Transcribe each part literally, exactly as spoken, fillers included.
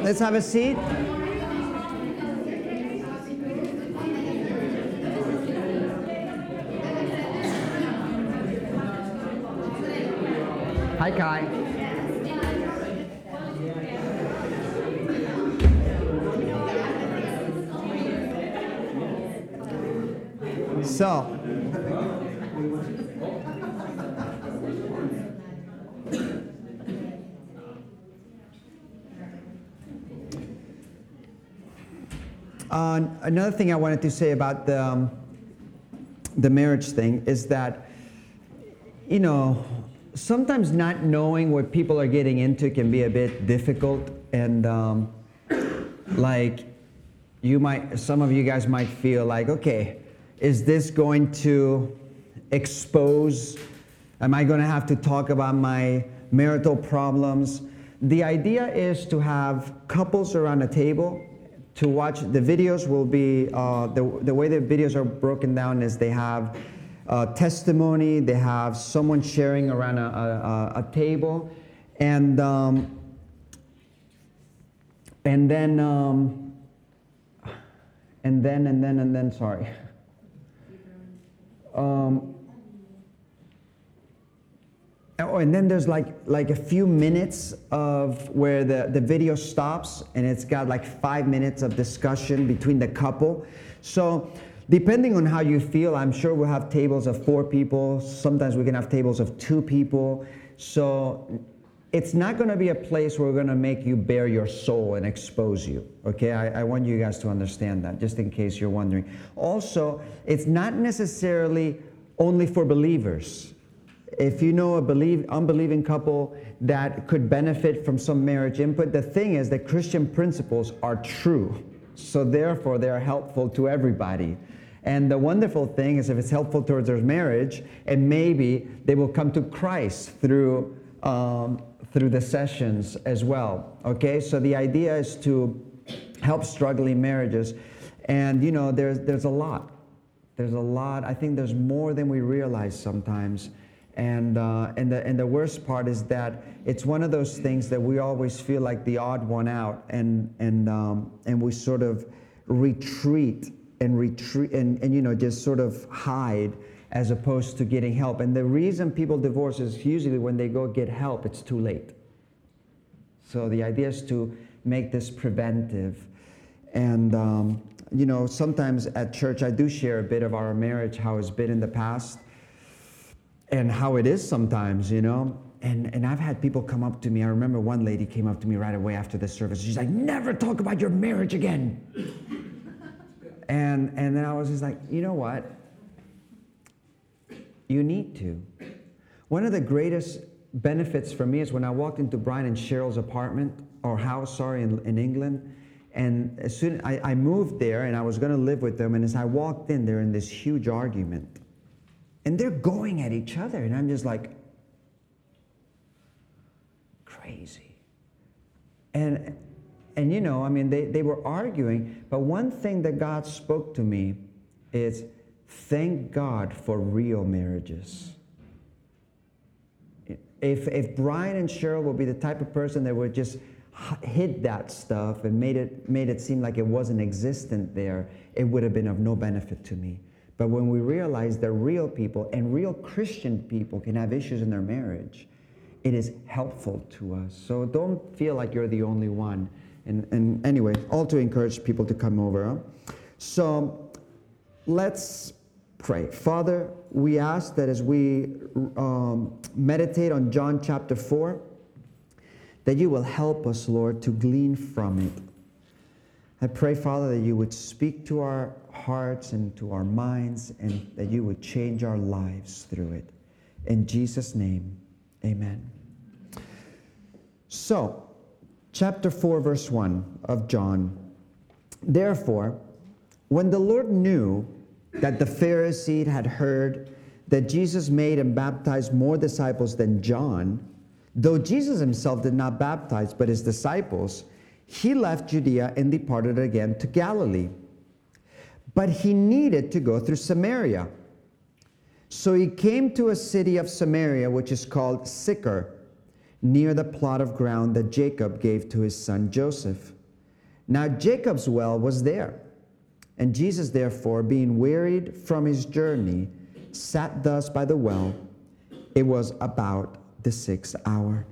Let's have a seat. Hi, Kai. So, uh, another thing I wanted to say about the, um, the marriage thing is that, you know, sometimes not knowing what people are getting into can be a bit difficult, and um, like you might, some of you guys might feel like, okay, is this going to expose, am I going to have to talk about my marital problems? The idea is to have couples around a table to watch. The videos will be, uh, the, the way the videos are broken down is they have Uh, testimony, they have someone sharing around a, a, a table, and um, and then um, and then and then and then sorry. Um, oh, and then there's like like a few minutes of where the, the video stops, and it's got like five minutes of discussion between the couple. So, depending on how you feel, I'm sure we'll have tables of four people. Sometimes we can have tables of two people. So it's not going to be a place where we're going to make you bare your soul and expose you. Okay, I, I want you guys to understand that, just in case you're wondering. Also, it's not necessarily only for believers. If you know a believe, unbelieving couple that could benefit from some marriage input, the thing is that Christian principles are true. So therefore, they are helpful to everybody. And the wonderful thing is if it's helpful towards their marriage, and maybe they will come to Christ through um, through the sessions as well. Okay, so the idea is to help struggling marriages. And you know, there's there's a lot. There's a lot. I think there's more than we realize sometimes. And uh, and the and the worst part is that it's one of those things that we always feel like the odd one out, and and um, and we sort of retreat and retreat and, and you know just sort of hide as opposed to getting help. And the reason people divorce is usually when they go get help, it's too late. So the idea is to make this preventive. And um, you know sometimes at church I do share a bit of our marriage, how it's been in the past. And how it is sometimes, you know. And and I've had people come up to me. I remember one lady came up to me right away after the service. She's like, never talk about your marriage again. and and then I was just like, you know what? You need to. One of the greatest benefits for me is when I walked into Brian and Cheryl's apartment, or house, sorry, in, in England. And as soon I, I moved there and I was going to live with them. And as I walked in, they're in this huge argument. And they're going at each other, and I'm just like, crazy. And, and you know, I mean, they, they were arguing, but one thing that God spoke to me is, thank God for real marriages. If, if Brian and Cheryl would be the type of person that would just hid that stuff and made it, made it seem like it wasn't existent there, it would have been of no benefit to me. But when we realize they're real people, and real Christian people can have issues in their marriage, it is helpful to us. So don't feel like you're the only one. And, and anyway, all to encourage people to come over. Huh? So let's pray. Father, we ask that as we um, meditate on John chapter four, that you will help us, Lord, to glean from it. I pray, Father, that you would speak to our hearts and to our minds, and that you would change our lives through it. In Jesus' name, amen. So, chapter four, verse one of John. Therefore, when the Lord knew that the Pharisees had heard that Jesus made and baptized more disciples than John, though Jesus himself did not baptize, but his disciples, he left Judea and departed again to Galilee. But he needed to go through Samaria. So he came to a city of Samaria, which is called Sychar, near the plot of ground that Jacob gave to his son Joseph. Now Jacob's well was there, and Jesus, therefore, being wearied from his journey, sat thus by the well. It was about the sixth hour.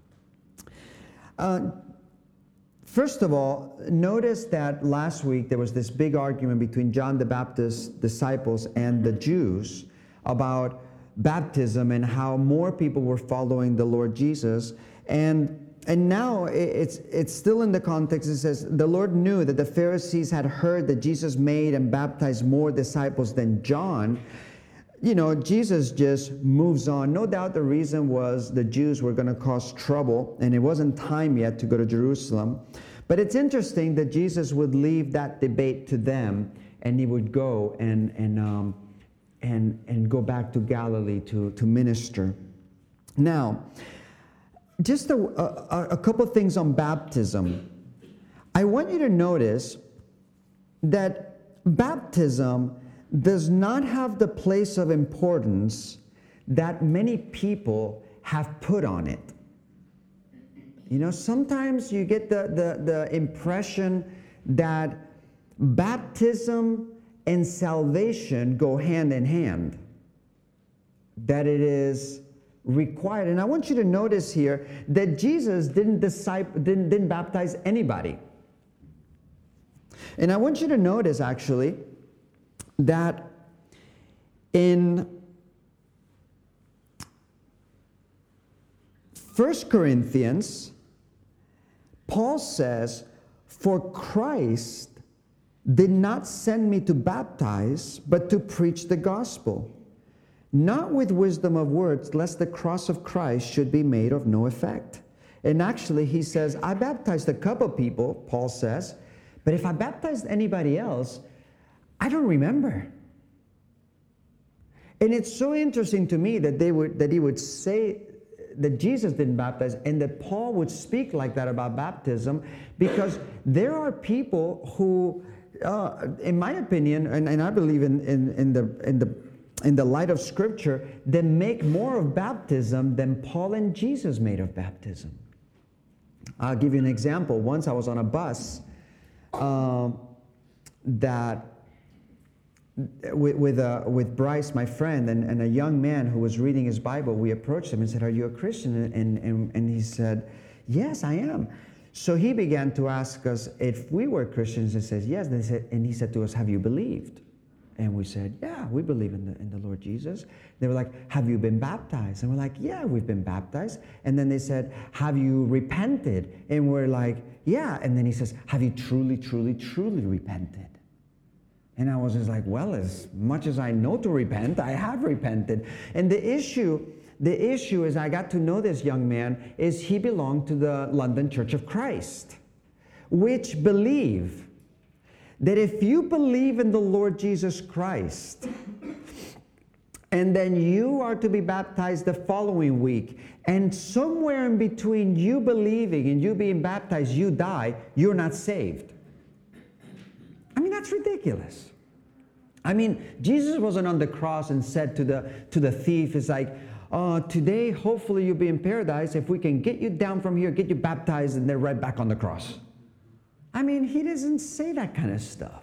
Uh, first of all, notice that last week there was this big argument between John the Baptist's disciples and the Jews about baptism and how more people were following the Lord Jesus. And and now it's it's still in the context. It says, the Lord knew that the Pharisees had heard that Jesus made and baptized more disciples than John. You know, Jesus just moves on. No doubt the reason was the Jews were going to cause trouble, and it wasn't time yet to go to Jerusalem. But it's interesting that Jesus would leave that debate to them, and he would go and and um, and and go back to Galilee to to minister. Now, just a, a, a couple things on baptism. I want you to notice that baptism does not have the place of importance that many people have put on it. You know, sometimes you get the, the, the impression that baptism and salvation go hand in hand, that it is required. And I want you to notice here that Jesus didn't disciple, didn't, didn't baptize anybody. And I want you to notice, actually, that in First Corinthians, Paul says, "For Christ did not send me to baptize, but to preach the gospel, not with wisdom of words, lest the cross of Christ should be made of no effect." And actually, he says, I baptized a couple people, Paul says, but if I baptized anybody else, I don't remember. And it's so interesting to me that they would that he would say that Jesus didn't baptize and that Paul would speak like that about baptism, because there are people who, uh, in my opinion, and, and I believe in, in, in the in the in the light of Scripture, that make more of baptism than Paul and Jesus made of baptism. I'll give you an example. Once I was on a bus uh, that with with, uh, with Bryce, my friend, and, and a young man who was reading his Bible. We approached him and said, "Are you a Christian?" And, and, and he said, "Yes, I am." So he began to ask us if we were Christians, and says, "Yes." And he said, and he said to us, "Have you believed?" And we said, "Yeah, we believe in the, in the Lord Jesus." They were like, "Have you been baptized?" And we're like, "Yeah, we've been baptized." And then they said, "Have you repented?" And we're like, "Yeah." And then he says, "Have you truly, truly, truly repented?" And I was just like, well, as much as I know to repent, I have repented. And the issue, the issue is, I got to know this young man, is he belonged to the London Church of Christ, which believe that if you believe in the Lord Jesus Christ, and then you are to be baptized the following week, and somewhere in between you believing and you being baptized, you die, you're not saved. I mean, that's ridiculous. I mean, Jesus wasn't on the cross and said to the to the thief, it's like, uh, today, hopefully you'll be in paradise. If we can get you down from here, get you baptized, and then right back on the cross. I mean, he doesn't say that kind of stuff.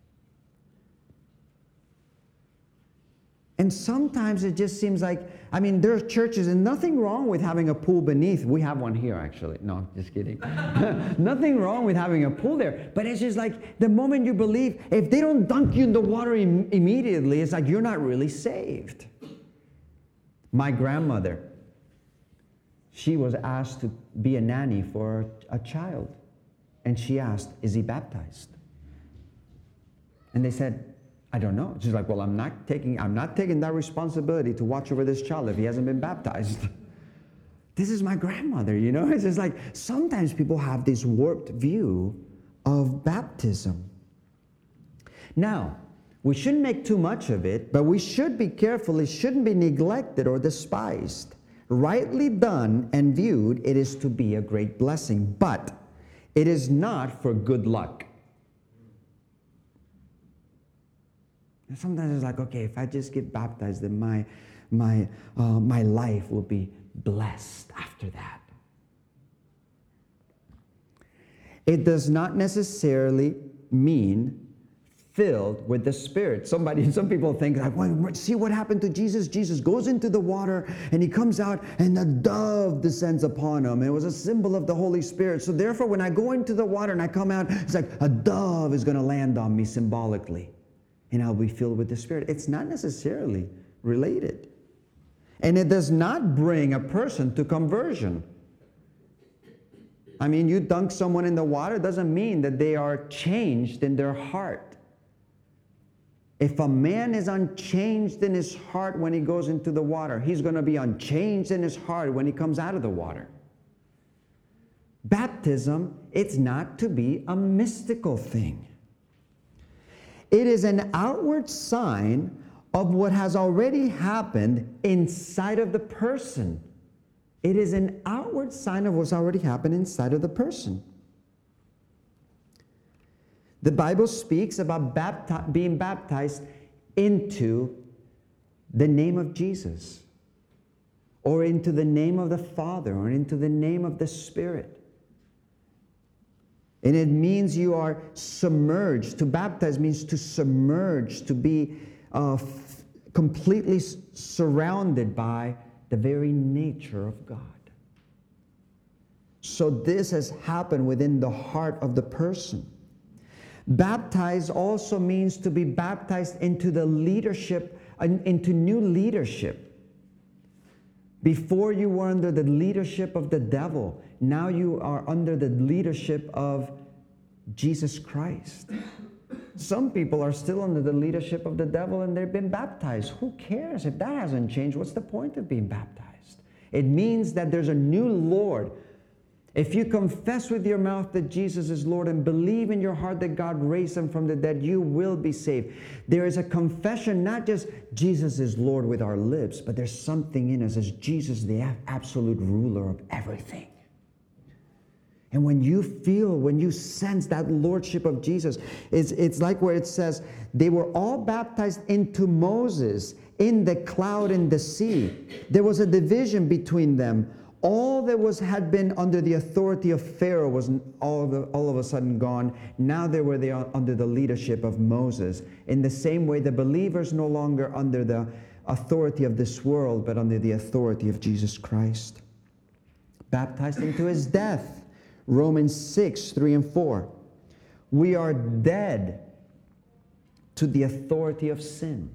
And sometimes it just seems like, I mean, there are churches, and nothing wrong with having a pool beneath. We have one here, actually. No, just kidding. Nothing wrong with having a pool there. But it's just like, the moment you believe, if they don't dunk you in the water im- immediately, it's like you're not really saved. My grandmother, she was asked to be a nanny for a child. And she asked, "Is he baptized?" And they said, "I don't know." She's like, "Well, I'm not taking I'm not taking that responsibility to watch over this child if he hasn't been baptized." This is my grandmother, you know? It's just like, sometimes people have this warped view of baptism. Now, we shouldn't make too much of it, but we should be careful. It shouldn't be neglected or despised. Rightly done and viewed, it is to be a great blessing, but it is not for good luck. And sometimes it's like, okay, if I just get baptized, then my my uh, my life will be blessed after that. It does not necessarily mean filled with the Spirit. Somebody, some people think like, well, see what happened to Jesus? Jesus goes into the water and he comes out and a dove descends upon him. It was a symbol of the Holy Spirit. So therefore, when I go into the water and I come out, it's like a dove is going to land on me symbolically and I'll be filled with the Spirit. It's not necessarily related. And it does not bring a person to conversion. I mean, you dunk someone in the water doesn't mean that they are changed in their heart. If a man is unchanged in his heart when he goes into the water, he's going to be unchanged in his heart when he comes out of the water. Baptism, it's not to be a mystical thing. It is an outward sign of what has already happened inside of the person. It is an outward sign of what's already happened inside of the person. The Bible speaks about bapti- being baptized into the name of Jesus, or into the name of the Father, or into the name of the Spirit. And it means you are submerged. To baptize means to submerge, to be uh, f- completely s- surrounded by the very nature of God. So this has happened within the heart of the person. Baptized also means to be baptized into the leadership, into new leadership. Before you were under the leadership of the devil, now you are under the leadership of Jesus Christ. Some people are still under the leadership of the devil and they've been baptized. Who cares? If that hasn't changed, what's the point of being baptized? It means that there's a new Lord. If you confess with your mouth that Jesus is Lord and believe in your heart that God raised him from the dead, you will be saved. There is a confession, not just Jesus is Lord with our lips, but there's something in us as Jesus, the absolute ruler of everything. And when you feel, when you sense that lordship of Jesus, it's, it's like where it says, they were all baptized into Moses in the cloud and the sea. There was a division between them. All that was had been under the authority of Pharaoh was all of, a, all of a sudden gone. Now they were the, under the leadership of Moses. In the same way, the believers no longer under the authority of this world, but under the authority of Jesus Christ. Baptized into his death. Romans six, three and four. We are dead to the authority of sin.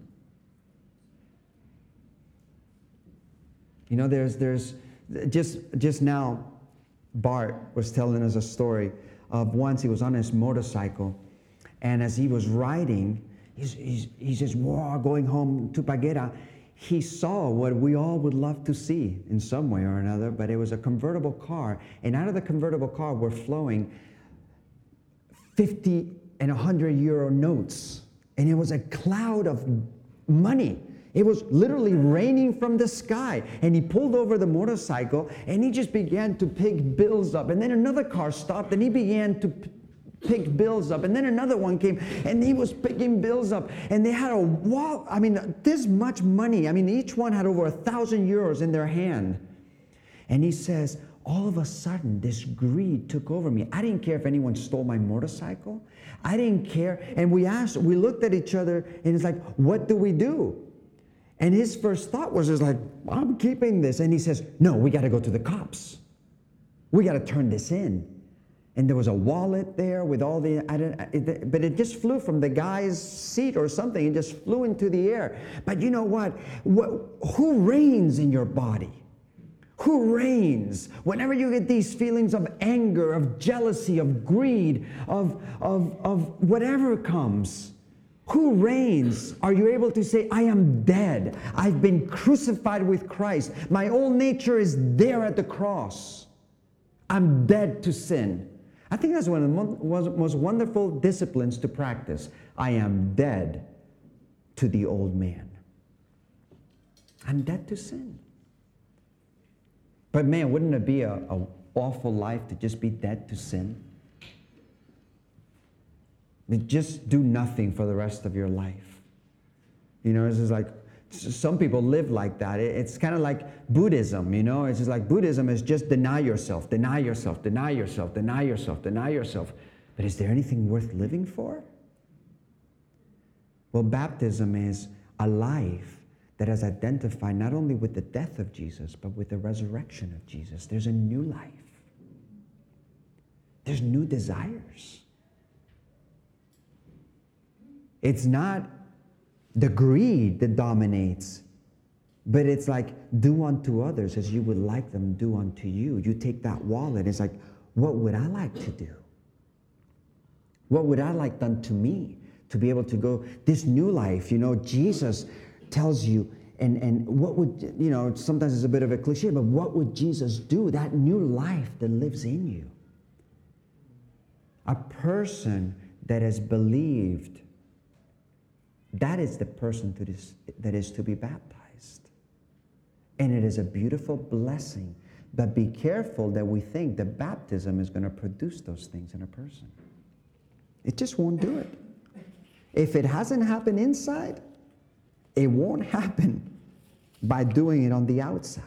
You know, there's, there's, Just, just now, Bart was telling us a story of once he was on his motorcycle, and as he was riding, he's, he's, he's just wow, going home to Paguera. He saw what we all would love to see in some way or another, but it was a convertible car, and out of the convertible car were flowing fifty and one hundred euro notes, and it was a cloud of money. It was literally raining from the sky. And he pulled over the motorcycle and he just began to pick bills up. And then another car stopped and he began to p- pick bills up. And then another one came and he was picking bills up. And they had a wall, I mean, this much money. I mean, each one had over a thousand euros in their hand. And he says, all of a sudden, this greed took over me. I didn't care if anyone stole my motorcycle. I didn't care. And we asked, we looked at each other and it's like, what do we do? And his first thought was just like, I'm keeping this. And he says, no, we got to go to the cops. We got to turn this in. And there was a wallet there with all the, I don't, it, but it just flew from the guy's seat or something. It just flew into the air. But you know what? what who reigns in your body? Who reigns? Whenever you get these feelings of anger, of jealousy, of greed, of, of, of whatever comes, who reigns? Are you able to say, I am dead. I've been crucified with Christ. My old nature is there at the cross. I'm dead to sin. I think that's one of the most wonderful disciplines to practice. I am dead to the old man. I'm dead to sin. But man, wouldn't it be an awful life to just be dead to sin? Just do nothing for the rest of your life. You know, it's just like S- Some people live like that. It- It's kind of like Buddhism, you know? It's just like Buddhism is just deny yourself, deny yourself, deny yourself, deny yourself, deny yourself. But is there anything worth living for? Well, baptism is a life that is identified not only with the death of Jesus, but with the resurrection of Jesus. There's a new life. There's new desires. It's not the greed that dominates, but it's like, do unto others as you would like them do unto you. You take that wallet, it's like, what would I like to do? What would I like done to me? To be able to go, this new life, you know, Jesus tells you, and, and what would, you know, sometimes it's a bit of a cliche, but what would Jesus do? That new life that lives in you. A person that has believed, that is the person that is, that is to be baptized. And it is a beautiful blessing. But be careful that we think that baptism is going to produce those things in a person. It just won't do it. If it hasn't happened inside, it won't happen by doing it on the outside.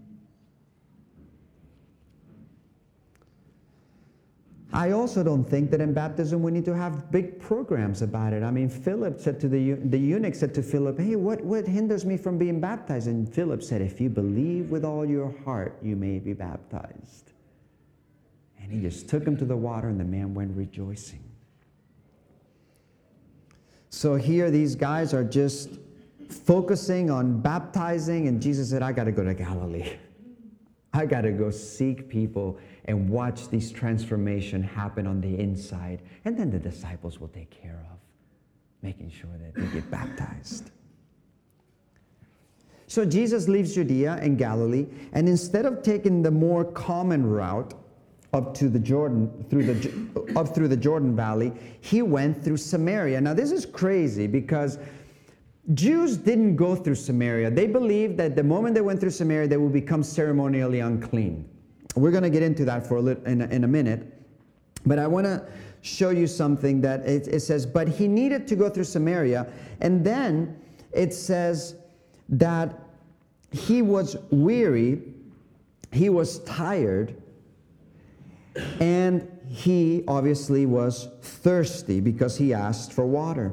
I also don't think that in baptism we need to have big programs about it. I mean, Philip said to the, the eunuch said to Philip, hey, what, what hinders me from being baptized? And Philip said, if you believe with all your heart, you may be baptized. And he just took him to the water, and the man went rejoicing. So here these guys are just focusing on baptizing, and Jesus said, I got to go to Galilee. I got to go seek people and watch this transformation happen on the inside. And then the disciples will take care of making sure that they get baptized. So Jesus leaves Judea and Galilee, and instead of taking the more common route up to the Jordan, through the up through the Jordan Valley, he went through Samaria. Now this is crazy because Jews didn't go through Samaria. They believed that the moment they went through Samaria, they would become ceremonially unclean. We're going to get into that for a little in a, in a minute, but I want to show you something that it, it says, but he needed to go through Samaria, and then it says that he was weary, he was tired, and he obviously was thirsty because he asked for water.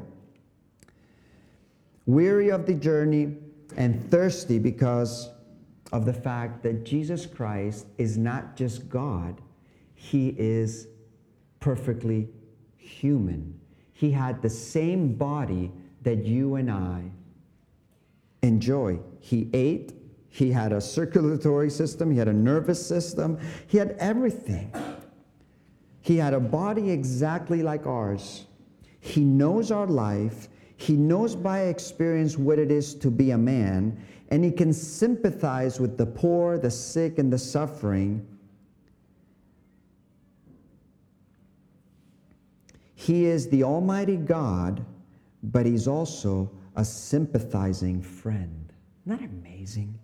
Weary of the journey and thirsty because of the fact that Jesus Christ is not just God, he is perfectly human. He had the same body that you and I enjoy. He ate, he had a circulatory system, he had a nervous system, he had everything. He had a body exactly like ours. He knows our life. He knows by experience what it is to be a man, and he can sympathize with the poor, the sick, and the suffering. He is the Almighty God, but he's also a sympathizing friend. Isn't that amazing?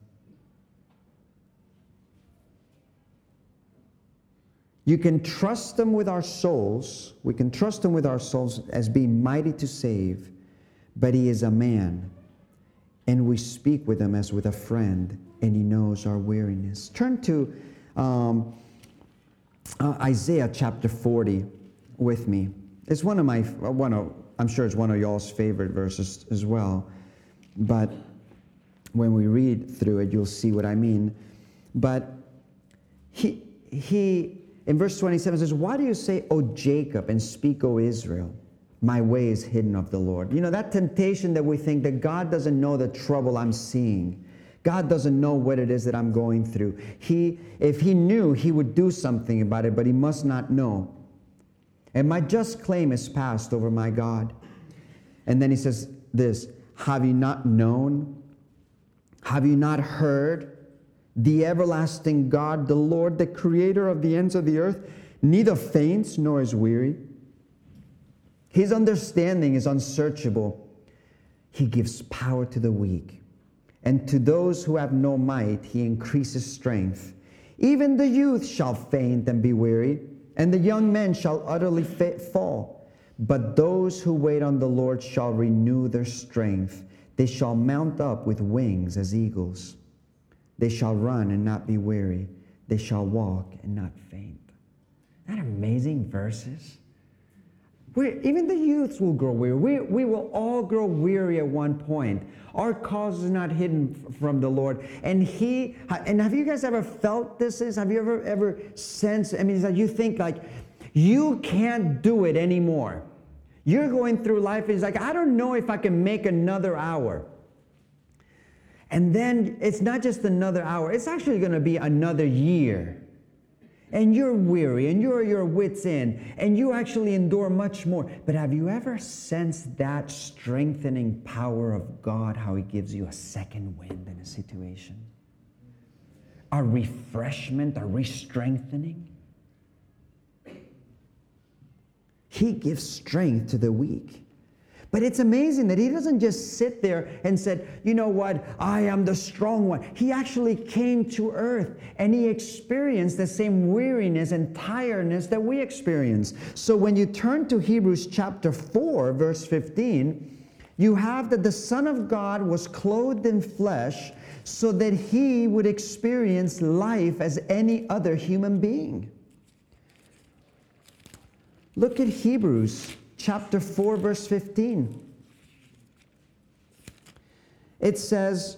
You can trust him with our souls. We can trust him with our souls as being mighty to save. But he is a man, and we speak with him as with a friend, and he knows our weariness. Turn to um, uh, Isaiah chapter forty with me. It's one of my, one of, I'm sure it's one of y'all's favorite verses as well. But when we read through it, you'll see what I mean. But he, he in verse twenty-seven says, why do you say, O Jacob, and speak, O Israel? My way is hidden of the Lord. You know, that temptation that we think that God doesn't know the trouble I'm seeing. God doesn't know what it is that I'm going through. He, if he knew, he would do something about it, but he must not know. And my just claim is passed over my God. And then he says this, have you not known? Have you not heard? The everlasting God, the Lord, the creator of the ends of the earth, neither faints nor is weary. His understanding is unsearchable. He gives power to the weak, and to those who have no might, he increases strength. Even the youth shall faint and be weary, and the young men shall utterly fa- fall. But those who wait on the Lord shall renew their strength. They shall mount up with wings as eagles. They shall run and not be weary. They shall walk and not faint. Isn't that amazing verses? We're, even the youths will grow weary. We, we will all grow weary at one point. Our cause is not hidden from the Lord. And He, and have you guys ever felt this is? Have you ever, ever sensed, I mean, it's like you think like, you can't do it anymore. You're going through life, it's like, I don't know if I can make another hour. And then it's not just another hour, it's actually going to be another year. And you're weary, and you're your wits end, and you actually endure much more. But have you ever sensed that strengthening power of God, how He gives you a second wind in a situation? A refreshment, a re-strengthening? He gives strength to the weak. But it's amazing that He doesn't just sit there and said, you know what, I am the strong one. He actually came to earth and He experienced the same weariness and tiredness that we experience. So when you turn to Hebrews chapter four, verse fifteen, you have that the Son of God was clothed in flesh so that He would experience life as any other human being. Look at Hebrews chapter four, verse fifteen. It says,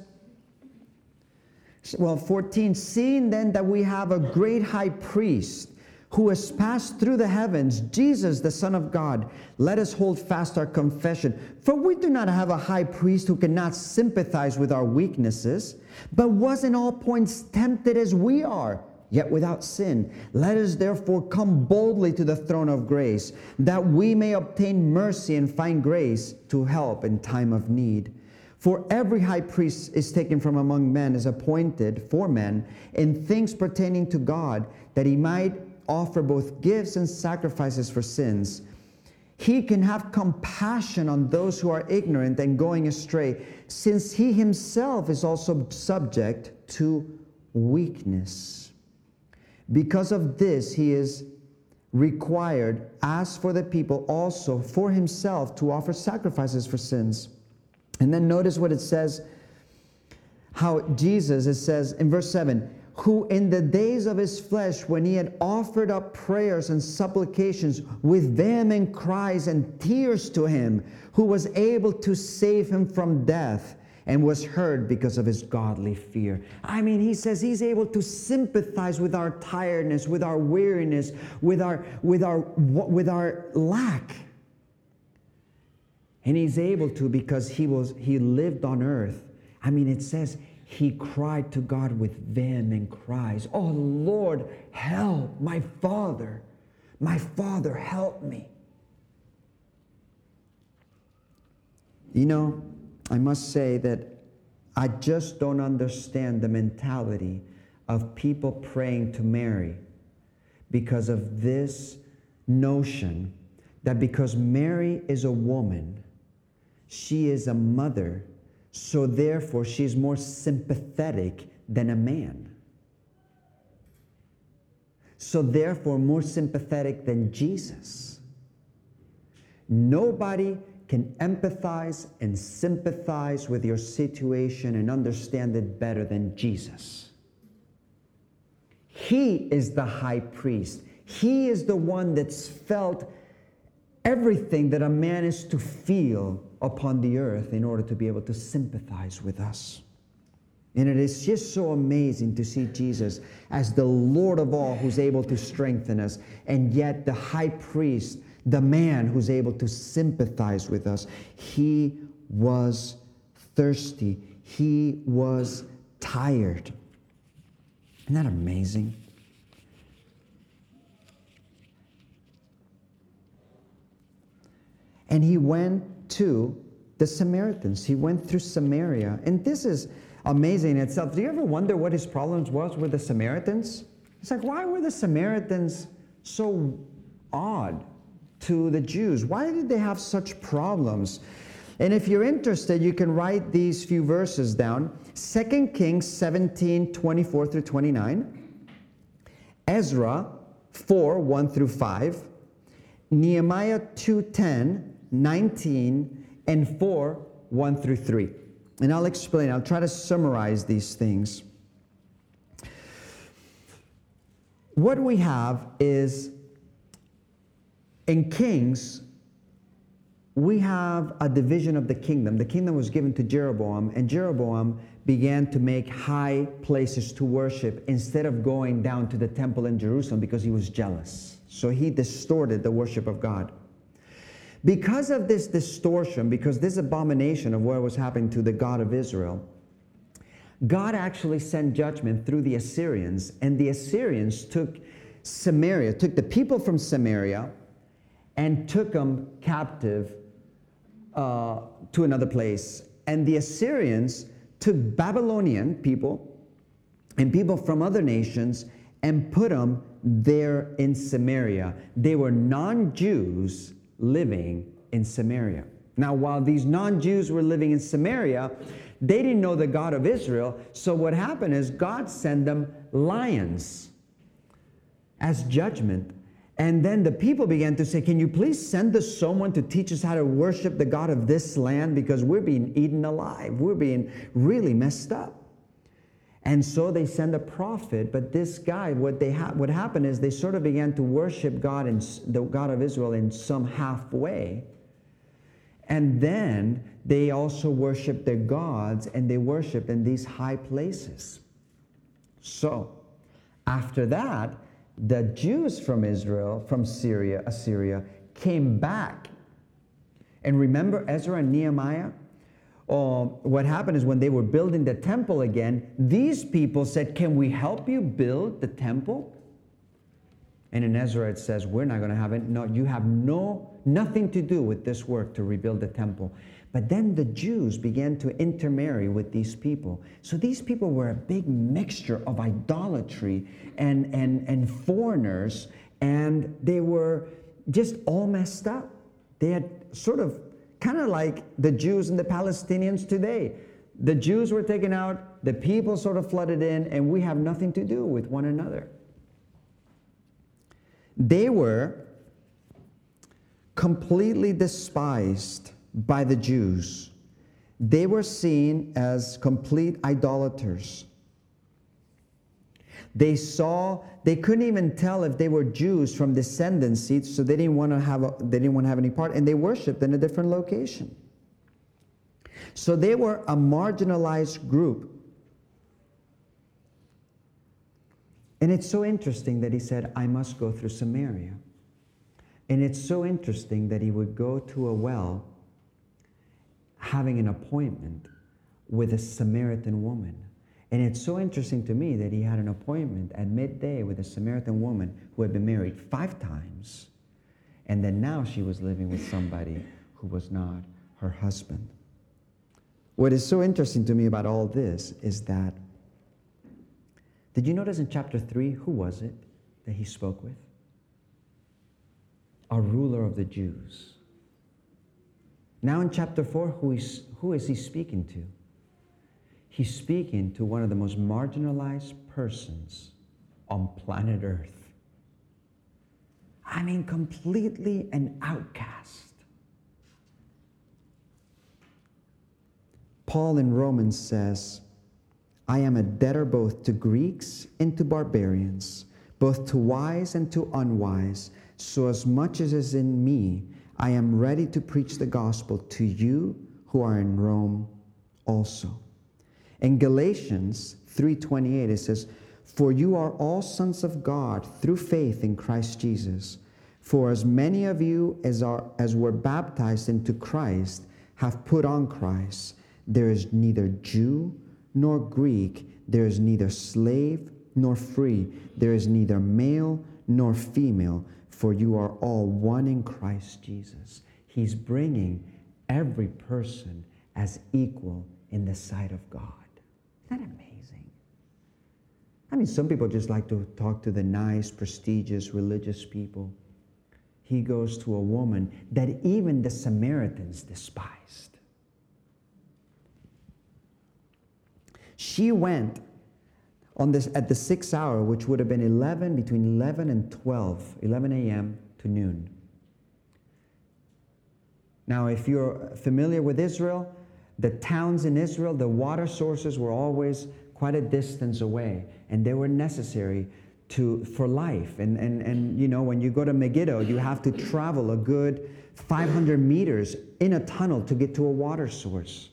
well, fourteen, seeing then that we have a great high priest who has passed through the heavens, Jesus, the Son of God, let us hold fast our confession. For we do not have a high priest who cannot sympathize with our weaknesses, but was in all points tempted as we are, yet without sin. Let us therefore come boldly to the throne of grace, that we may obtain mercy and find grace to help in time of need. For every high priest is taken from among men, is appointed for men in things pertaining to God, that He might offer both gifts and sacrifices for sins. He can have compassion on those who are ignorant and going astray, since He Himself is also subject to weakness. Because of this, He is required, as for the people, also for Himself to offer sacrifices for sins. And then notice what it says, how Jesus, it says in verse seven, who in the days of His flesh, when He had offered up prayers and supplications with vehement cries and tears to Him, who was able to save Him from death, and was heard because of His godly fear. I mean, He says He's able to sympathize with our tiredness, with our weariness, with our, with our, with our lack. And He's able to because He was, He lived on earth. I mean, it says He cried to God with vehement cries. Oh Lord, help my Father. My Father, help me. You know, I must say that I just don't understand the mentality of people praying to Mary because of this notion that because Mary is a woman, she is a mother, so therefore she's more sympathetic than a man. So therefore more sympathetic than Jesus. Nobody can empathize and sympathize with your situation and understand it better than Jesus. He is the high priest. He is the one that's felt everything that a man is to feel upon the earth in order to be able to sympathize with us. And it is just so amazing to see Jesus as the Lord of all who's able to strengthen us, and yet the high priest, the man who's able to sympathize with us. He was thirsty. He was tired. Isn't that amazing? And He went to the Samaritans. He went through Samaria. And this is amazing in itself. Do you ever wonder what His problems was with the Samaritans? It's like, why were the Samaritans so odd to the Jews? Why did they have such problems? And if you're interested, you can write these few verses down. Second Kings seventeen, twenty-four through twenty-nine. Ezra four, one through five. Nehemiah two, ten, nineteen, and four, one through three. And I'll explain. I'll try to summarize these things. What we have is, in Kings, we have a division of the kingdom. The kingdom was given to Jeroboam, and Jeroboam began to make high places to worship instead of going down to the temple in Jerusalem because he was jealous. So he distorted the worship of God. Because of this distortion, because this abomination of what was happening to the God of Israel, God actually sent judgment through the Assyrians, and the Assyrians took Samaria, took the people from Samaria and took them captive uh, to another place. And the Assyrians took Babylonian people and people from other nations and put them there in Samaria. They were non-Jews living in Samaria. Now, while these non-Jews were living in Samaria, they didn't know the God of Israel. So what happened is God sent them lions as judgment. And then the people began to say, can you please send us someone to teach us how to worship the God of this land? Because we're being eaten alive. We're being really messed up. And so they send a prophet, but this guy, what they ha- what happened is they sort of began to worship God and the God of Israel in some halfway. And then they also worshiped their gods, and they worshiped in these high places. So after that, the Jews from Israel, from Syria, Assyria, came back. And remember Ezra and Nehemiah? Uh, what happened is when they were building the temple again, these people said, can we help you build the temple? And in Ezra it says, we're not going to have it. No, you have no, nothing to do with this work to rebuild the temple. But then the Jews began to intermarry with these people. So these people were a big mixture of idolatry and, and, and foreigners, and they were just all messed up. They had sort of kind of like the Jews and the Palestinians today. The Jews were taken out, the people sort of flooded in, and we have nothing to do with one another. They were completely despised by the Jews. They were seen as complete idolaters. They saw, they couldn't even tell if they were Jews from descendancy, so they didn't want to have a, they didn't want to have any part, and they worshipped in a different location. So they were a marginalized group. And it's so interesting that he said, I must go through Samaria. And it's so interesting that he would go to a well having an appointment with a Samaritan woman. And it's so interesting to me that he had an appointment at midday with a Samaritan woman who had been married five times, and then now she was living with somebody who was not her husband. What is so interesting to me about all this is that, did you notice in chapter three, who was it that he spoke with? A ruler of the Jews. Now in chapter four, who is, who is he speaking to? He's speaking to one of the most marginalized persons on planet Earth. I mean, completely an outcast. Paul in Romans says, I am a debtor both to Greeks and to barbarians, both to wise and to unwise. So as much as is in me, I am ready to preach the gospel to you who are in Rome also. In Galatians three twenty-eight, it says, for you are all sons of God through faith in Christ Jesus. For as many of you as are as were baptized into Christ have put on Christ. There is neither Jew nor Greek. There is neither slave nor free. There is neither male nor female. For you are all one in Christ Jesus. He's bringing every person as equal in the sight of God. Isn't that amazing? I mean, some people just like to talk to the nice, prestigious, religious people. He goes to a woman that even the Samaritans despised. She went on this at the sixth hour, which would have been eleven, between eleven and twelve, eleven a.m. to noon. Now, if you're familiar with Israel, the towns in Israel, the water sources were always quite a distance away, and they were necessary to for life. And, and, and you know, when you go to Megiddo, you have to travel a good five hundred meters in a tunnel to get to a water source.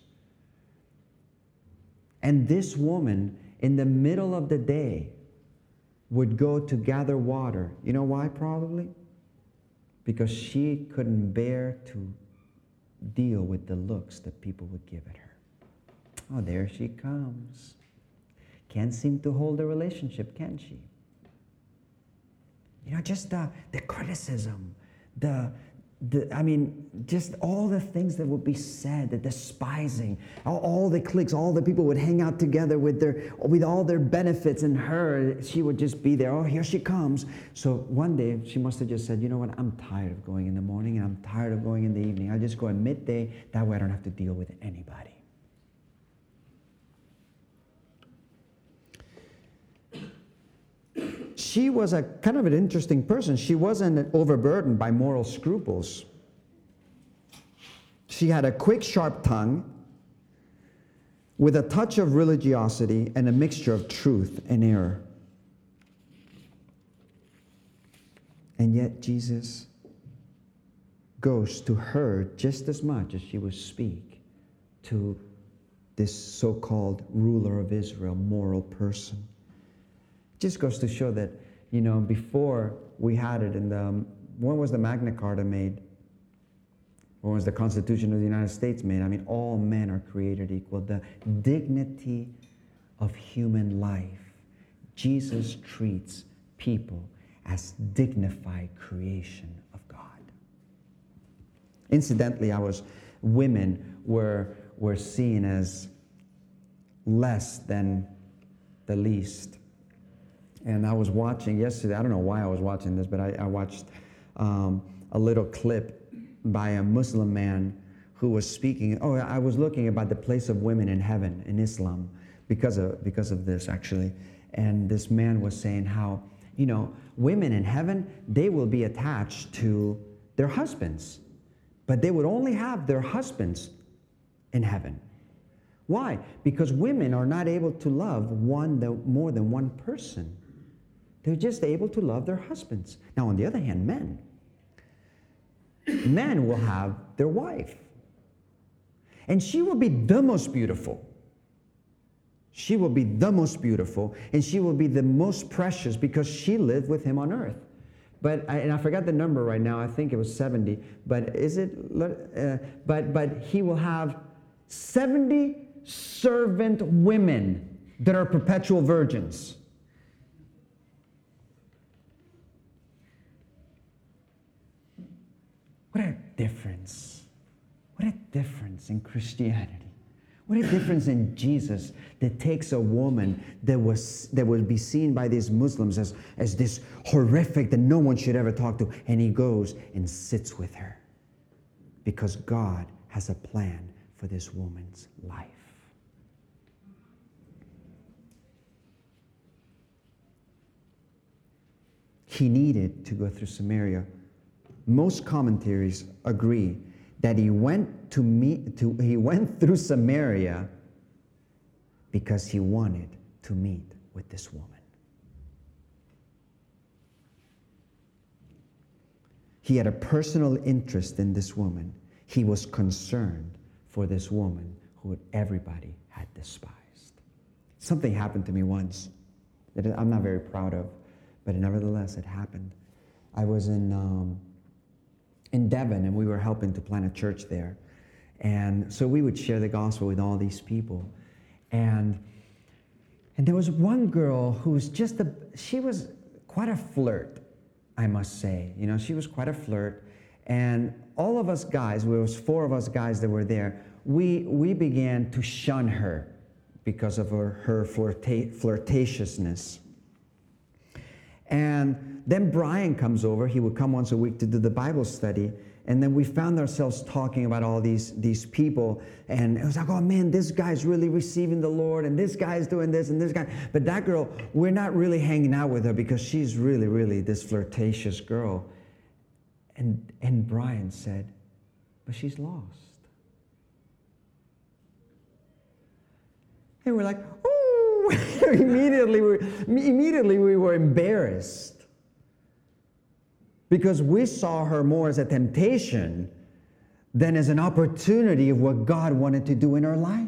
And this woman, in the middle of the day, would go to gather water. You know why, probably? Because she couldn't bear to deal with the looks that people would give at her. Oh, there she comes. Can't seem to hold a relationship, can she? You know, just the, the criticism, the, the, I mean, just all the things that would be said, the despising, all, all the cliques, all the people would hang out together with their, with all their benefits, and her, she would just be there. Oh, here she comes. So one day, she must have just said, you know what, I'm tired of going in the morning, and I'm tired of going in the evening. I'll just go at midday. That way I don't have to deal with anybody. She was a kind of an interesting person. She wasn't overburdened by moral scruples. She had a quick, sharp tongue with a touch of religiosity and a mixture of truth and error. And yet Jesus goes to her just as much as she would speak to this so-called ruler of Israel, moral person. Just goes to show that, you know, before we had it in the, when was the Magna Carta made? When was the Constitution of the United States made? I mean, all men are created equal. The dignity of human life. Jesus treats people as dignified creation of God. Incidentally, I was, women were, were seen as less than the least. And I was watching yesterday, I don't know why I was watching this, but I, I watched um, a little clip by a Muslim man who was speaking. Oh, I was looking about the place of women in heaven in Islam because of, because of this, actually. And this man was saying how, you know, women in heaven, they will be attached to their husbands, but they would only have their husbands in heaven. Why? Because women are not able to love one the, more than one person. They're just able to love their husbands. Now, on the other hand, men. Men will have their wife. And she will be the most beautiful. She will be the most beautiful, and she will be the most precious because she lived with him on earth. But, I, and I forgot the number right now, I think it was seventy. But is it, uh, but, but he will have seventy servant women that are perpetual virgins. What a difference. What a difference in Christianity. What a difference in Jesus that takes a woman that was that would be seen by these Muslims as, as this horrific that no one should ever talk to, and he goes and sits with her because God has a plan for this woman's life. He needed to go through Samaria. Most commentaries agree that he went to meet to he went through Samaria because he wanted to meet with this woman. He had a personal interest in this woman. He was concerned for this woman who everybody had despised. Something happened to me once that I'm not very proud of, but nevertheless it happened. I was in um, in Devon, and we were helping to plant a church there. And so we would share the gospel with all these people. And, and there was one girl who was just a, she was quite a flirt, I must say. You know, she was quite a flirt. And all of us guys, there was four of us guys that were there, we, we began to shun her because of her, her flirta- flirtatiousness. And then Brian comes over. He would come once a week to do the Bible study. And then we found ourselves talking about all these, these people. And it was like, oh man, this guy's really receiving the Lord. And this guy's doing this and this guy. But that girl, we're not really hanging out with her because she's really, really this flirtatious girl. And, and Brian said, but she's lost. And we're like, ooh, immediately, we, immediately we were embarrassed. Because we saw her more as a temptation than as an opportunity of what God wanted to do in her life.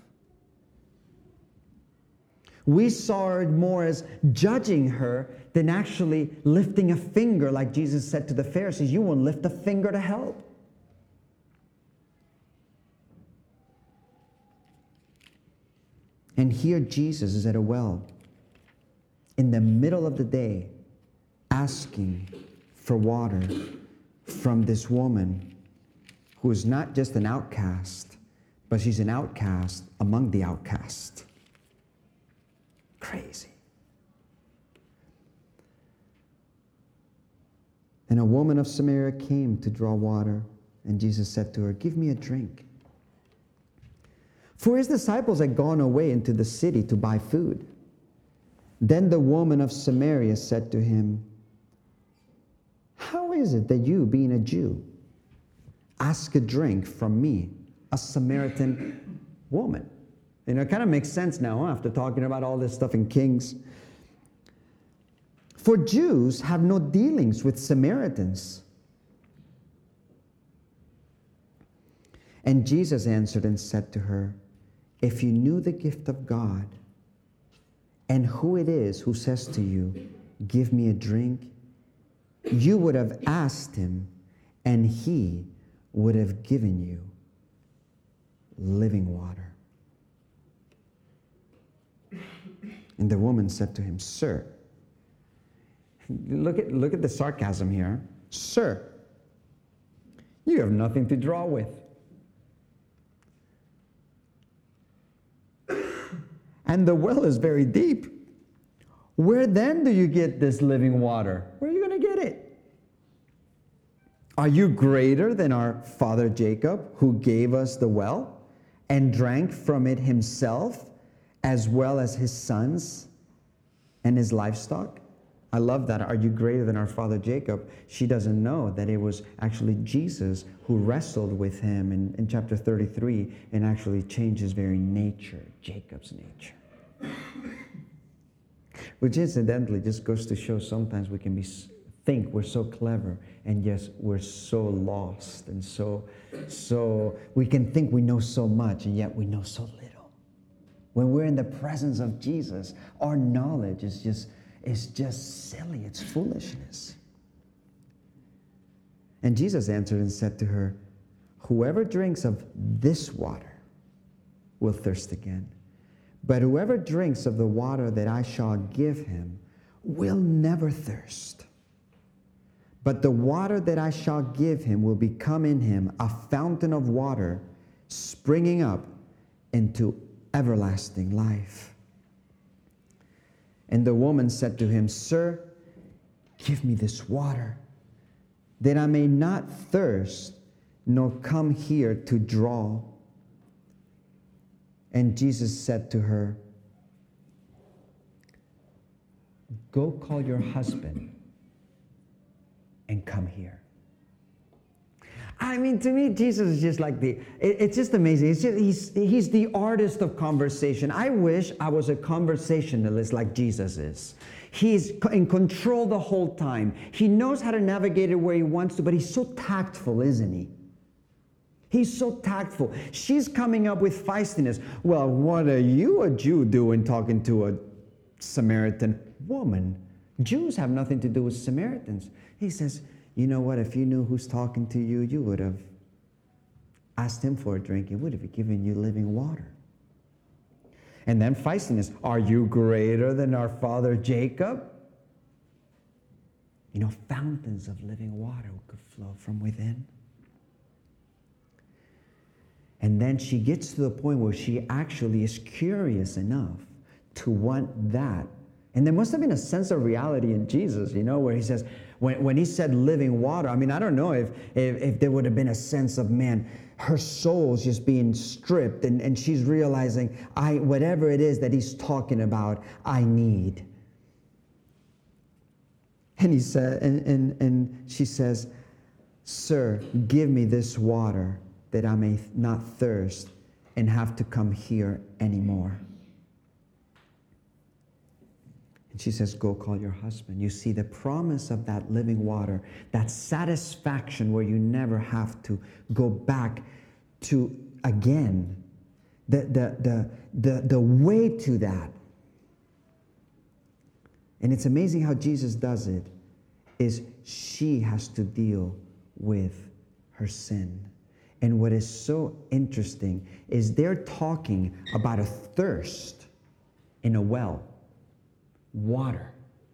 We saw her more as judging her than actually lifting a finger, like Jesus said to the Pharisees, you won't lift a finger to help. And here Jesus is at a well in the middle of the day asking for water from this woman who is not just an outcast, but she's an outcast among the outcasts. Crazy. And a woman of Samaria came to draw water, and Jesus said to her, give me a drink. For his disciples had gone away into the city to buy food. Then the woman of Samaria said to him, how is it that you, being a Jew, ask a drink from me, a Samaritan woman? You know, it kind of makes sense now, huh, after talking about all this stuff in Kings. For Jews have no dealings with Samaritans. And Jesus answered and said to her, if you knew the gift of God and who it is who says to you, give me a drink, you would have asked him, and he would have given you living water. And the woman said to him, sir, look at, look at the sarcasm here. Sir, you have nothing to draw with. And the well is very deep. Where then do you get this living water? Where are you going to get it? Are you greater than our father Jacob, who gave us the well and drank from it himself, as well as his sons and his livestock? I love that. Are you greater than our father Jacob? She doesn't know that it was actually Jesus who wrestled with him in, in chapter thirty-three and actually changed his very nature, Jacob's nature. Which incidentally just goes to show sometimes we can be think we're so clever, and yes, we're so lost, and so so we can think we know so much, and yet we know so little. When we're in the presence of Jesus, our knowledge is just It's just silly. It's foolishness. And Jesus answered and said to her, whoever drinks of this water will thirst again. But whoever drinks of the water that I shall give him will never thirst. But the water that I shall give him will become in him a fountain of water springing up into everlasting life. And the woman said to him, sir, give me this water, that I may not thirst, nor come here to draw. And Jesus said to her, go call your husband and come here. I mean, to me, Jesus is just like the, it, it's just amazing. It's just, he's, he's the artist of conversation. I wish I was a conversationalist like Jesus is. He's in control the whole time. He knows how to navigate it where he wants to, but he's so tactful, isn't he? He's so tactful. She's coming up with feistiness. Well, what are you, a Jew, doing talking to a Samaritan woman? Jews have nothing to do with Samaritans. He says, you know what? If you knew who's talking to you, you would have asked him for a drink. He would have given you living water. And then feistiness. Are you greater than our father Jacob? You know, fountains of living water could flow from within. And then she gets to the point where she actually is curious enough to want that. And there must have been a sense of reality in Jesus, you know, where he says, when, when he said living water, I mean, I don't know if, if, if there would have been a sense of, man, her soul's just being stripped, and, and she's realizing, I whatever it is that he's talking about, I need. And he said, and, and, and she says, sir, give me this water that I may not thirst and have to come here anymore. And she says, go call your husband. You see, the promise of that living water, that satisfaction where you never have to go back to again, the, the, the, the, the way to that. And it's amazing how Jesus does it, is she has to deal with her sin. And what is so interesting is they're talking about a thirst in a well, water.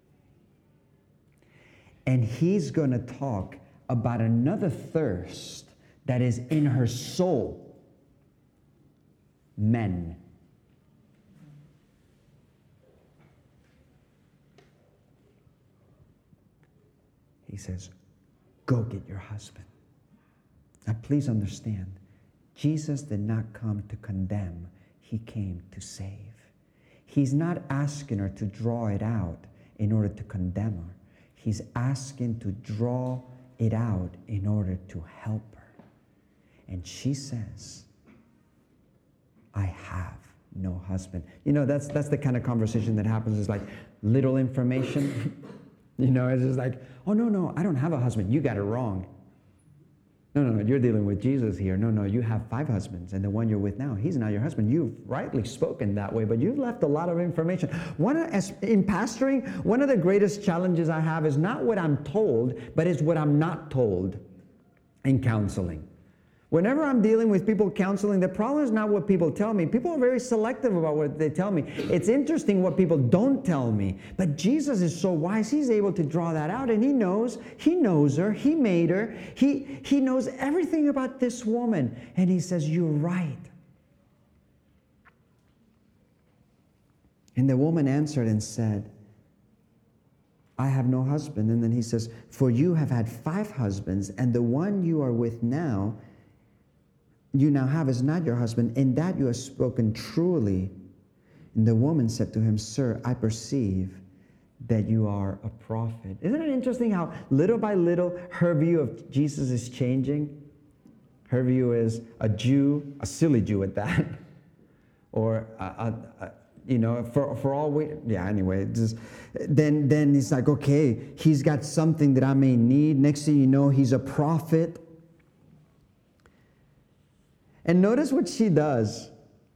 And he's going to talk about another thirst that is in her soul, men. He says, go get your husband. Now, please understand, Jesus did not come to condemn. He came to save. He's not asking her to draw it out in order to condemn her. He's asking to draw it out in order to help her. And she says, I have no husband. You know, that's that's the kind of conversation that happens. It's like little information. You know, it's just like, oh, no, no, I don't have a husband. You got it wrong. No, no, no, you're dealing with Jesus here. No, no, you have five husbands, and the one you're with now, he's not your husband. You've rightly spoken that way, but you've left a lot of information. One of, as, in pastoring, one of the greatest challenges I have is not what I'm told, but it's what I'm not told in counseling. Whenever I'm dealing with people counseling, the problem is not what people tell me. People are very selective about what they tell me. It's interesting what people don't tell me. But Jesus is so wise, he's able to draw that out. And he knows, he knows her, he made her. He, he knows everything about this woman. And he says, you're right. And the woman answered and said, I have no husband. And then he says, for you have had five husbands, and the one you are with now, you now have is not your husband. In that you have spoken truly. And the woman said to him, Sir, I perceive that you are a prophet. Isn't it interesting how little by little her view of Jesus is changing? Her view is a Jew, a silly Jew at that. Or, a, a, a, you know, for, for all we, yeah, anyway. Just, then, then he's like, okay, he's got something that I may need. Next thing you know, he's a prophet. And notice what she does.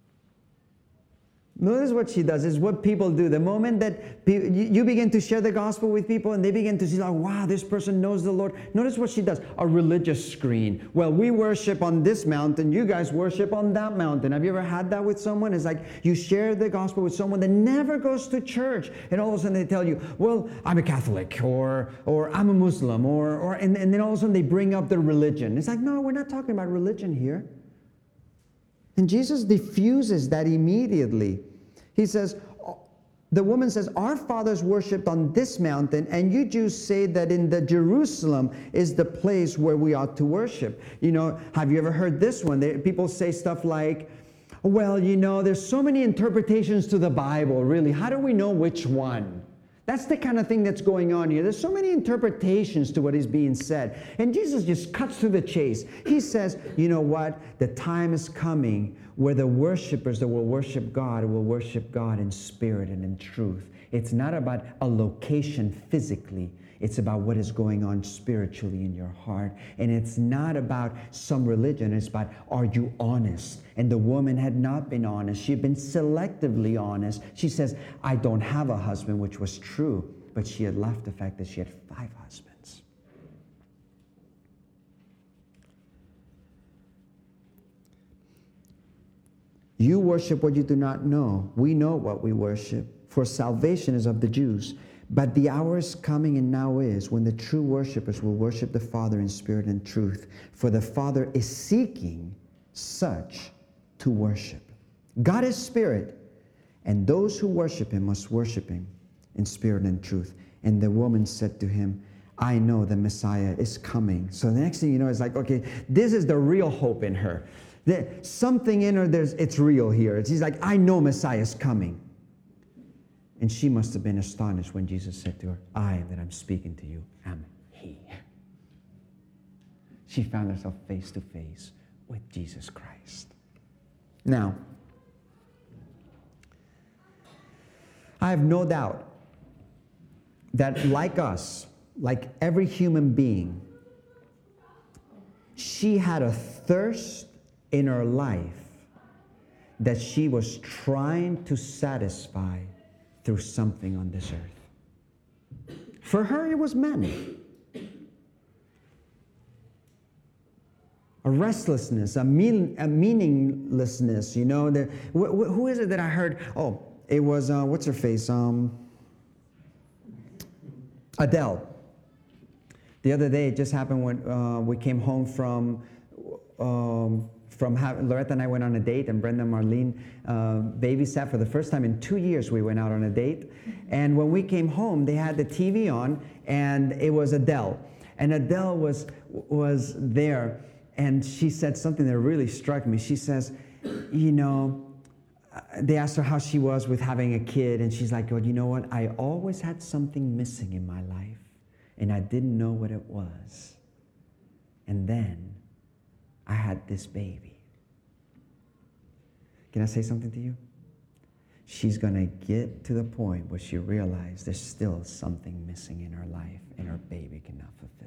Notice what she does is what people do. The moment that pe- you begin to share the gospel with people and they begin to see, like, wow, this person knows the Lord. Notice what she does. A religious screen. Well, we worship on this mountain. You guys worship on that mountain. Have you ever had that with someone? It's like you share the gospel with someone that never goes to church. And all of a sudden they tell you, well, I'm a Catholic, or or I'm a Muslim, or, or and, and then all of a sudden they bring up their religion. It's like, no, we're not talking about religion here. And Jesus diffuses that immediately. He says, the woman says, our fathers worshipped on this mountain, and you Jews say that in the Jerusalem is the place where we ought to worship. You know, have you ever heard this one? They, people say stuff like, well, you know, there's so many interpretations to the Bible, really. How do we know which one? That's the kind of thing that's going on here. There's so many interpretations to what is being said. And Jesus just cuts to the chase. He says, you know what? The time is coming where the worshipers that will worship God will worship God in spirit and in truth. It's not about a location physically. It's about what is going on spiritually in your heart. And it's not about some religion. It's about, are you honest? And the woman had not been honest. She had been selectively honest. She says, I don't have a husband, which was true. But she had left the fact that she had five husbands. You worship what you do not know. We know what we worship, for salvation is of the Jews. But the hour is coming, and now is, when the true worshipers will worship the Father in spirit and truth. For the Father is seeking such to worship. God is spirit, and those who worship him must worship him in spirit and truth. And the woman said to him, I know the Messiah is coming. So the next thing you know is like, okay, this is the real hope in her. The, something in her, there's, it's real here. She's like, I know Messiah is coming. And she must have been astonished when Jesus said to her, I that I'm speaking to you am he. She found herself face to face with Jesus Christ. Now, I have no doubt that like us, like every human being, she had a thirst in her life that she was trying to satisfy through something on this earth. For her, it was men. A restlessness, a, mean, a meaninglessness, you know. The, wh- wh- who is it that I heard? Oh, it was, uh, what's her face? Um, Adele. The other day, it just happened when uh, we came home from, um, from having, Loretta and I went on a date, and Brenda and Marlene uh, babysat for the first time in two years. We went out on a date. And when we came home, they had the T V on, and it was Adele. And Adele was, was there, and she said something that really struck me. She says, you know, they asked her how she was with having a kid, and she's like, well, you know what? I always had something missing in my life, and I didn't know what it was. And then I had this baby. Can I say something to you? She's going to get to the point where she realizes there's still something missing in her life, and her baby cannot fulfill.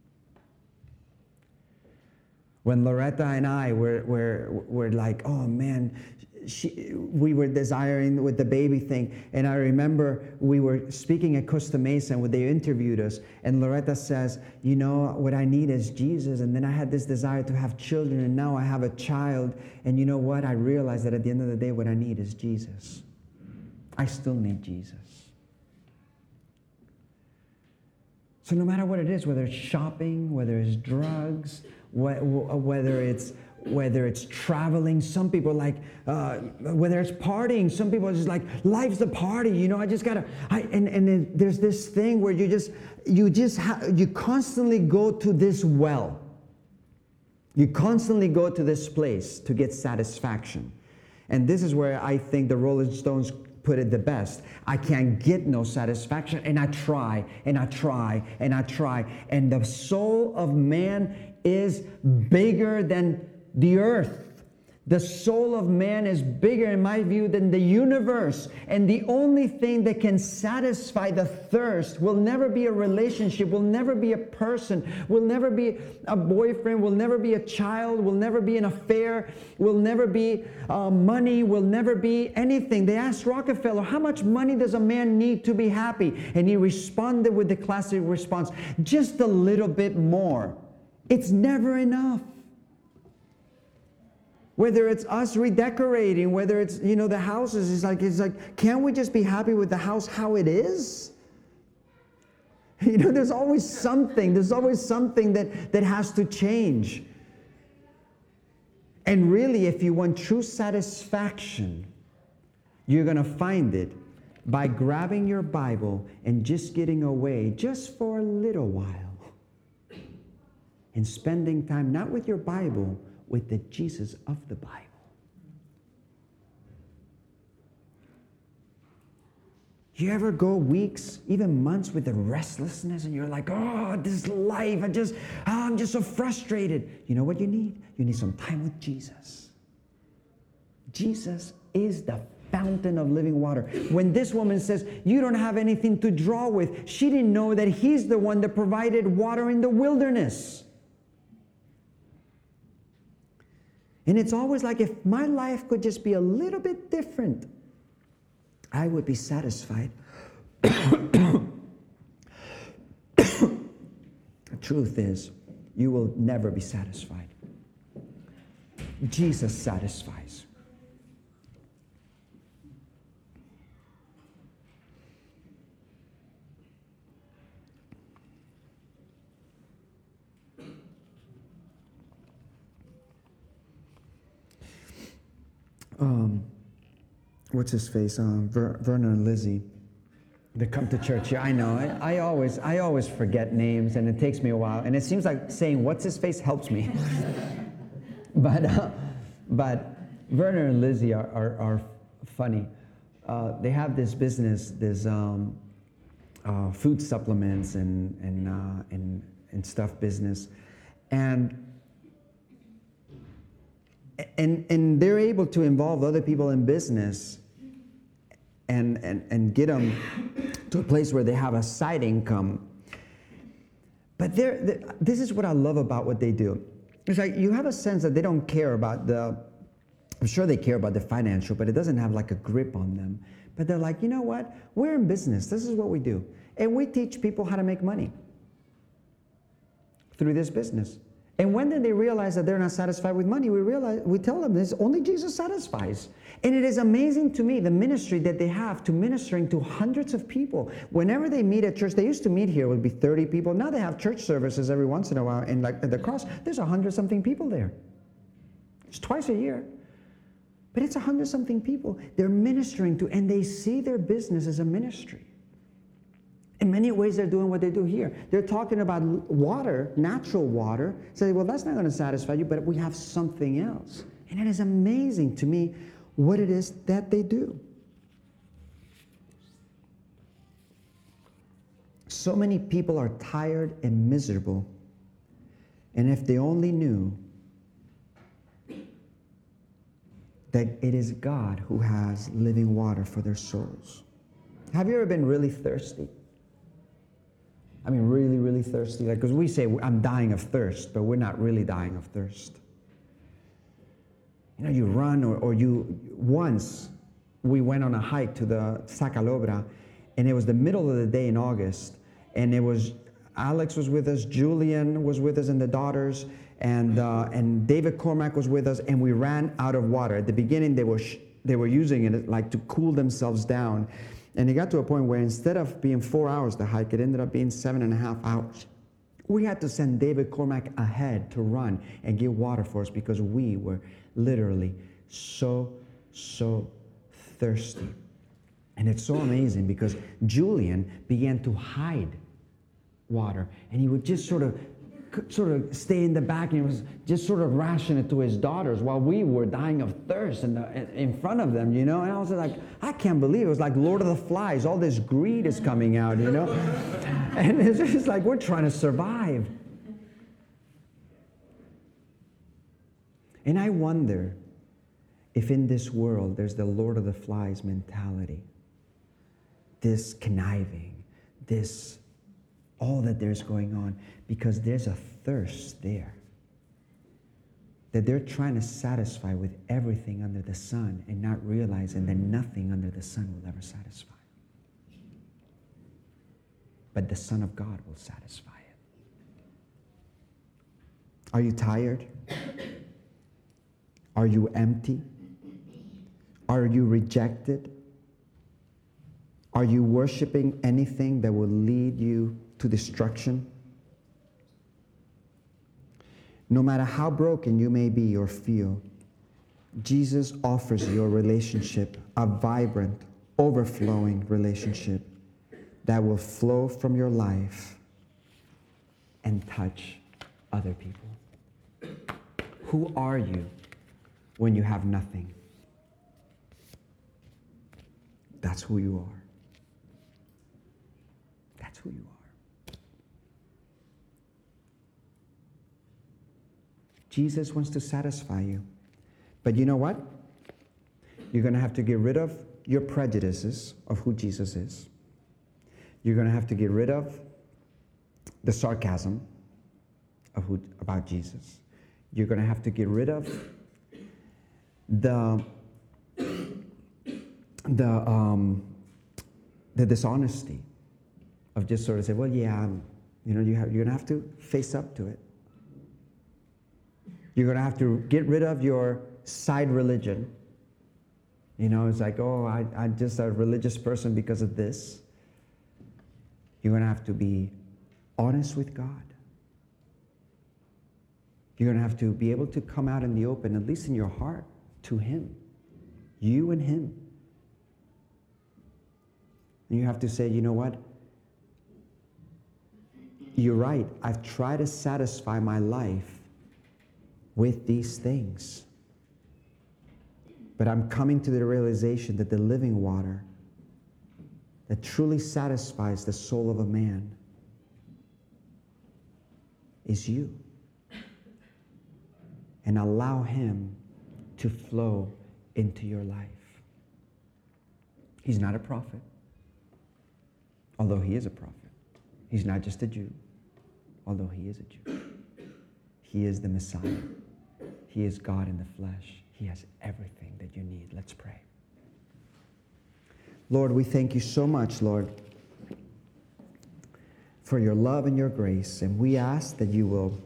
When Loretta and I were, were, were like, oh man, she, we were desiring with the baby thing. And I remember we were speaking at Costa Mesa when they interviewed us. And Loretta says, you know, what I need is Jesus. And then I had this desire to have children. And now I have a child. And you know what? I realized that at the end of the day, what I need is Jesus. I still need Jesus. So no matter what it is, whether it's shopping, whether it's drugs, whether it's whether it's traveling, some people are like, uh, whether it's partying, some people are just like, life's the party, you know, I just gotta, I, and, and then there's this thing where you just, you just, ha- you constantly go to this well. You constantly go to this place to get satisfaction. And this is where I think the Rolling Stones put it the best. I can't get no satisfaction, and I try, and I try, and I try. And the soul of man is bigger than the earth. The soul of man is bigger, in my view, than the universe. And the only thing that can satisfy the thirst will never be a relationship, will never be a person, will never be a boyfriend, will never be a child, will never be an affair, will never be uh, money, will never be anything. They asked Rockefeller, how much money does a man need to be happy? And he responded with the classic response, just a little bit more. It's never enough. Whether it's us redecorating, whether it's, you know, the houses, it's like, it's like, can't we just be happy with the house how it is? You know, there's always something, there's always something that, that has to change. And really, if you want true satisfaction, you're going to find it by grabbing your Bible and just getting away just for a little while. And spending time, not with your Bible, with the Jesus of the Bible. You ever go weeks, even months with the restlessness, and you're like, oh, this life, I just, oh, I'm just so frustrated. You know what you need? You need some time with Jesus. Jesus is the fountain of living water. When this woman says, you don't have anything to draw with, she didn't know that he's the one that provided water in the wilderness. And it's always like, if my life could just be a little bit different, I would be satisfied. The truth is, you will never be satisfied. Jesus satisfies. Um, what's his face? Um, Ver, Vernon and Lizzie. They come to church. Yeah, I know. I, I always, I always forget names, and it takes me a while. And it seems like saying "what's his face" helps me. but, uh, but Vernon and Lizzie are are, are funny. Uh, they have this business, this um, uh, food supplements and and uh, and and stuff business, and. And and they're able to involve other people in business and, and, and get them to a place where they have a side income. But they're, they're, this is what I love about what they do. It's like you have a sense that they don't care about the, I'm sure they care about the financial, but it doesn't have like a grip on them. But they're like, you know what? We're in business. This is what we do. And we teach people how to make money through this business. And when did they realize that they're not satisfied with money? We realize, we tell them this, only Jesus satisfies. And it is amazing to me, the ministry that they have to ministering to hundreds of people. Whenever they meet at church, they used to meet here, it would be thirty people. Now they have church services every once in a while. And like at the cross, there's a hundred something people there. It's twice a year. But it's a hundred something people they're ministering to, and they see their business as a ministry. In many ways, they're doing what they do here. They're talking about water, natural water. Say, well, that's not going to satisfy you, but we have something else. And it is amazing to me what it is that they do. So many people are tired and miserable. And if they only knew that it is God who has living water for their souls. Have you ever been really thirsty? I mean, really, really thirsty. Like, because we say, I'm dying of thirst, but we're not really dying of thirst. You know, you run, or, or you, once we went on a hike to the Sacalobra, and it was the middle of the day in August, and it was, Alex was with us, Julian was with us, and the daughters, and uh, and David Cormack was with us, and we ran out of water. At the beginning, they were, sh- they were using it like to cool themselves down. And it got to a point where instead of being four hours to hike, it ended up being seven and a half hours. We had to send David Cormack ahead to run and get water for us because we were literally so, so thirsty. And it's so amazing because Julian began to hide water, and he would just sort of sort of stay in the back, and he was just sort of ration it to his daughters while we were dying of thirst in, the, in front of them, you know. And I was like, I can't believe it. It was like Lord of the Flies. All this greed is coming out, you know. And it's just like we're trying to survive. And I wonder if in this world there's the Lord of the Flies mentality, this conniving, this all that there's going on, because there's a thirst there that they're trying to satisfy with everything under the sun and not realizing that nothing under the sun will ever satisfy. But the Son of God will satisfy it. Are you tired? Are you empty? Are you rejected? Are you worshiping anything that will lead you to destruction? No matter how broken you may be or feel, Jesus offers you a relationship, a vibrant, overflowing relationship that will flow from your life and touch other people. Who are you when you have nothing? That's who you are. That's who you are. Jesus wants to satisfy you. But you know what? You're going to have to get rid of your prejudices of who Jesus is. You're going to have to get rid of the sarcasm of who, about Jesus. You're going to have to get rid of the the um, the dishonesty of just sort of say, well, yeah, I'm, you know, you have, you're going to have to face up to it. You're going to have to get rid of your side religion. You know, it's like, oh, I, I'm just a religious person because of this. You're going to have to be honest with God. You're going to have to be able to come out in the open, at least in your heart, to Him. You and Him. And you have to say, you know what? You're right. I've tried to satisfy my life with these things. But I'm coming to the realization that the living water that truly satisfies the soul of a man is you. And allow Him to flow into your life. He's not a prophet. although he is a prophet. He's not just a Jew, although he is a Jew. He is the Messiah. He is God in the flesh. He has everything that you need. Let's pray. Lord, we thank you so much, Lord, for your love and your grace. And we ask that you will,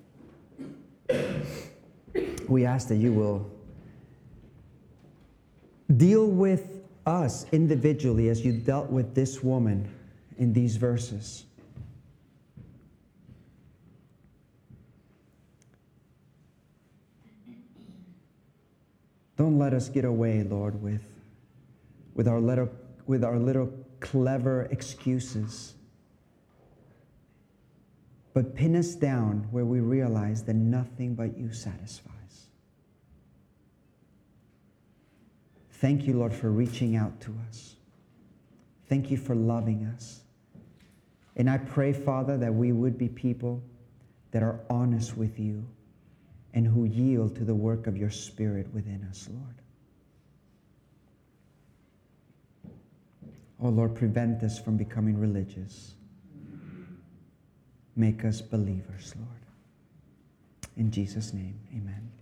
we ask that you will deal with us individually as you dealt with this woman in these verses. Don't let us get away, Lord, with, with, our little, with our little clever excuses. But pin us down where we realize that nothing but you satisfies. Thank you, Lord, for reaching out to us. Thank you for loving us. And I pray, Father, that we would be people that are honest with you and who yield to the work of your Spirit within us, Lord. Oh, Lord, prevent us from becoming religious. Make us believers, Lord. In Jesus' name, amen.